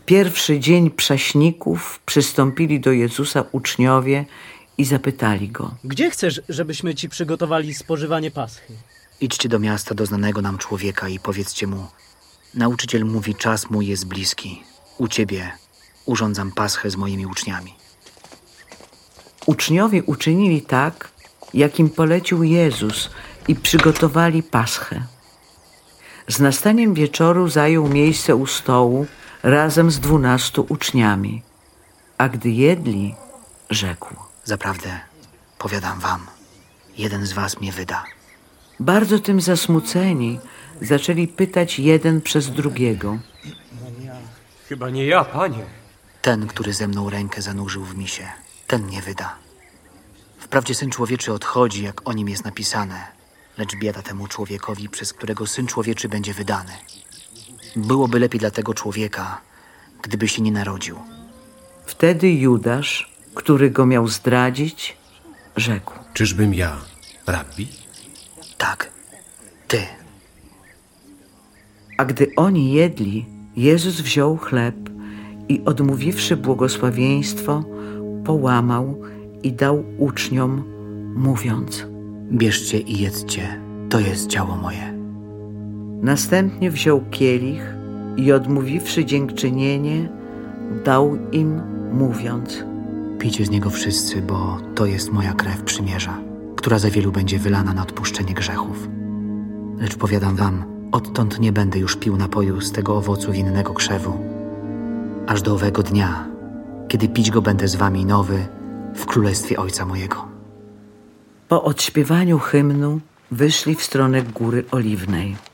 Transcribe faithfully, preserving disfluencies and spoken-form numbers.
pierwszy dzień prześników przystąpili do Jezusa uczniowie i zapytali Go: Gdzie chcesz, żebyśmy ci przygotowali spożywanie Paschy? Idźcie do miasta do znanego nam człowieka i powiedzcie mu: nauczyciel mówi, czas mój jest bliski. U ciebie urządzam Paschę z moimi uczniami. Uczniowie uczynili tak, jak im polecił Jezus, i przygotowali Paschę. Z nastaniem wieczoru zajął miejsce u stołu razem z dwunastu uczniami. A gdy jedli, rzekł: Zaprawdę, powiadam wam, jeden z was mnie wyda. Bardzo tym zasmuceni zaczęli pytać jeden przez drugiego: Chyba nie ja, Panie. Ten, który ze mną rękę zanurzył w misie, ten mnie wyda. Wprawdzie Syn Człowieczy odchodzi, jak o nim jest napisane, lecz biada temu człowiekowi, przez którego Syn Człowieczy będzie wydany. Byłoby lepiej dla tego człowieka, gdyby się nie narodził. Wtedy Judasz, który go miał zdradzić, rzekł: Czyżbym ja, rabbi? Tak, ty. A gdy oni jedli, Jezus wziął chleb i odmówiwszy błogosławieństwo, połamał i dał uczniom, mówiąc: Bierzcie i jedzcie, to jest ciało moje. Następnie wziął kielich i odmówiwszy dziękczynienie, dał im, mówiąc: Pijcie z niego wszyscy, bo to jest moja krew przymierza, która za wielu będzie wylana na odpuszczenie grzechów. Lecz powiadam wam, odtąd nie będę już pił napoju z tego owocu winnego krzewu, aż do owego dnia, kiedy pić go będę z wami nowy w królestwie Ojca mojego. Po odśpiewaniu hymnu wyszli w stronę Góry Oliwnej.